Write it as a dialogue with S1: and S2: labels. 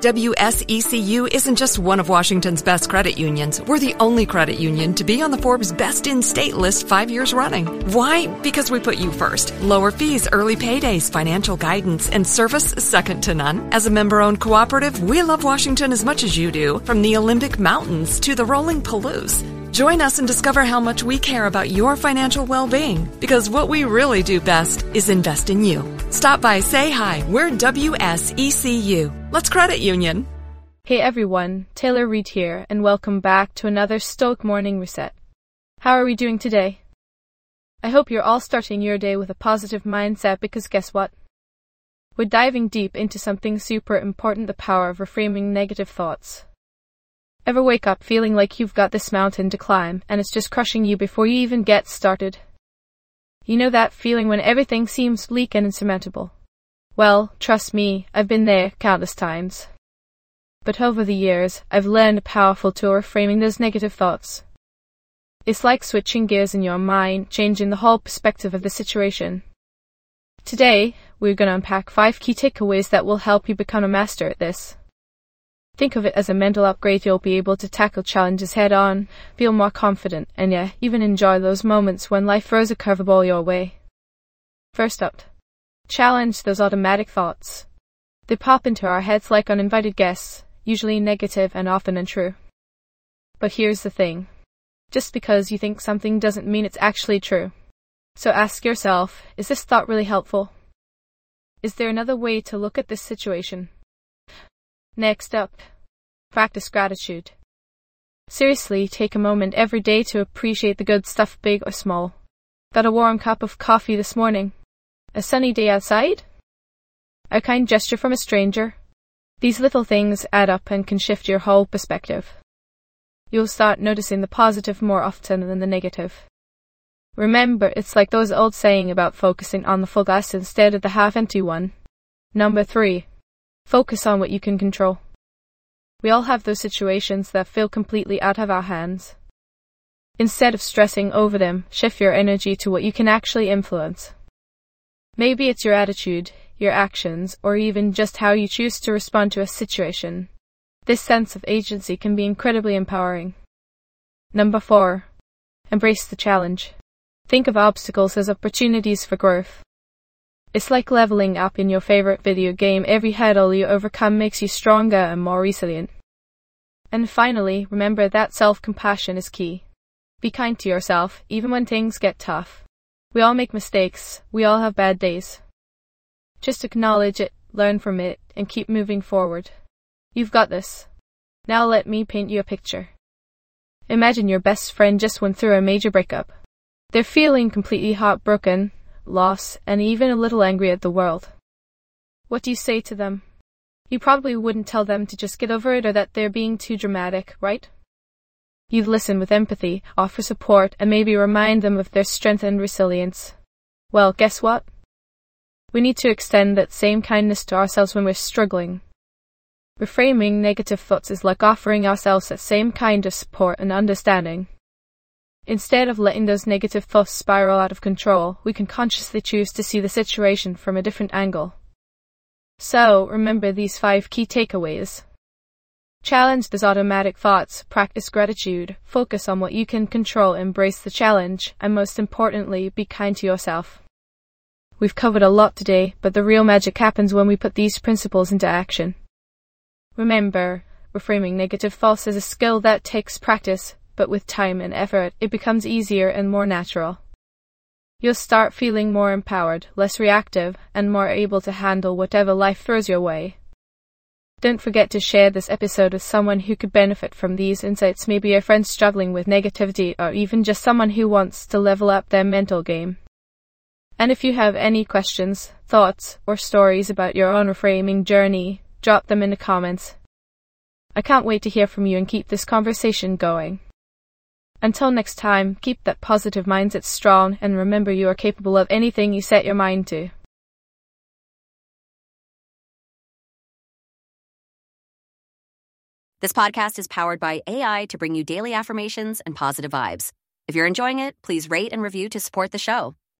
S1: WSECU isn't just one of Washington's best credit unions. We're the only credit union to be on the Forbes Best in State list 5 years running. Why? Because we put you first. Lower fees, early paydays, financial guidance, and service second to none. As a member-owned cooperative, we love Washington as much as you do, from the Olympic Mountains to the rolling Palouse. Join us and discover how much we care about your financial well-being, because what we really do best is invest in you. Stop by, say hi. We're WSECU. Let's credit union.
S2: Hey everyone, Taylor Reid here, and welcome back to another Stoic Morning Reset. How are we doing today? I hope you're all starting your day with a positive mindset, because guess what? We're diving deep into something super important, the power of reframing negative thoughts. Ever wake up feeling like you've got this mountain to climb and it's just crushing you before you even get started? You know that feeling when everything seems bleak and insurmountable? Well, trust me, I've been there countless times. But over the years, I've learned a powerful tool reframing those negative thoughts. It's like switching gears in your mind, changing the whole perspective of the situation. Today, we're going to unpack 5 key takeaways that will help you become a master at this. Think of it as a mental upgrade. You'll be able to tackle challenges head on, feel more confident, and even enjoy those moments when life throws a curveball your way. First up, challenge those automatic thoughts. They pop into our heads like uninvited guests, usually negative and often untrue. But here's the thing. Just because you think something doesn't mean it's actually true. So ask yourself, is this thought really helpful? Is there another way to look at this situation? Next up, practice gratitude. Seriously, take a moment every day to appreciate the good stuff, big or small. Got a warm cup of coffee this morning? A sunny day outside? A kind gesture from a stranger? These little things add up and can shift your whole perspective. You'll start noticing the positive more often than the negative. Remember, it's like those old saying about focusing on the full glass instead of the half-empty one. Number 3. Focus on what you can control. We all have those situations that feel completely out of our hands. Instead of stressing over them, shift your energy to what you can actually influence. Maybe it's your attitude, your actions, or even just how you choose to respond to a situation. This sense of agency can be incredibly empowering. Number 4. Embrace the challenge. Think of obstacles as opportunities for growth. It's like leveling up in your favorite video game. Every hurdle you overcome makes you stronger and more resilient. And finally, remember that self-compassion is key. Be kind to yourself, even when things get tough. We all make mistakes. We all have bad days. Just acknowledge it, learn from it, and keep moving forward. You've got this. Now let me paint you a picture. Imagine your best friend just went through a major breakup. They're feeling completely heartbroken, lost, and even a little angry at the world. What do you say to them? You probably wouldn't tell them to just get over it or that they're being too dramatic, right? You'd listen with empathy, offer support, and maybe remind them of their strength and resilience. Well, guess what? We need to extend that same kindness to ourselves when we're struggling. Reframing negative thoughts is like offering ourselves that same kind of support and understanding. Instead of letting those negative thoughts spiral out of control, we can consciously choose to see the situation from a different angle. So, remember these 5 key takeaways. Challenge those automatic thoughts, practice gratitude, focus on what you can control, embrace the challenge, and most importantly, be kind to yourself. We've covered a lot today, but the real magic happens when we put these principles into action. Remember, reframing negative thoughts is a skill that takes practice, but with time and effort, it becomes easier and more natural. You'll start feeling more empowered, less reactive, and more able to handle whatever life throws your way. Don't forget to share this episode with someone who could benefit from these insights, maybe a friend struggling with negativity, or even just someone who wants to level up their mental game. And if you have any questions, thoughts, or stories about your own reframing journey, drop them in the comments. I can't wait to hear from you and keep this conversation going. Until next time, keep that positive mindset strong and remember you are capable of anything you set your mind to.
S3: This podcast is powered by AI to bring you daily affirmations and positive vibes. If you're enjoying it, please rate and review to support the show.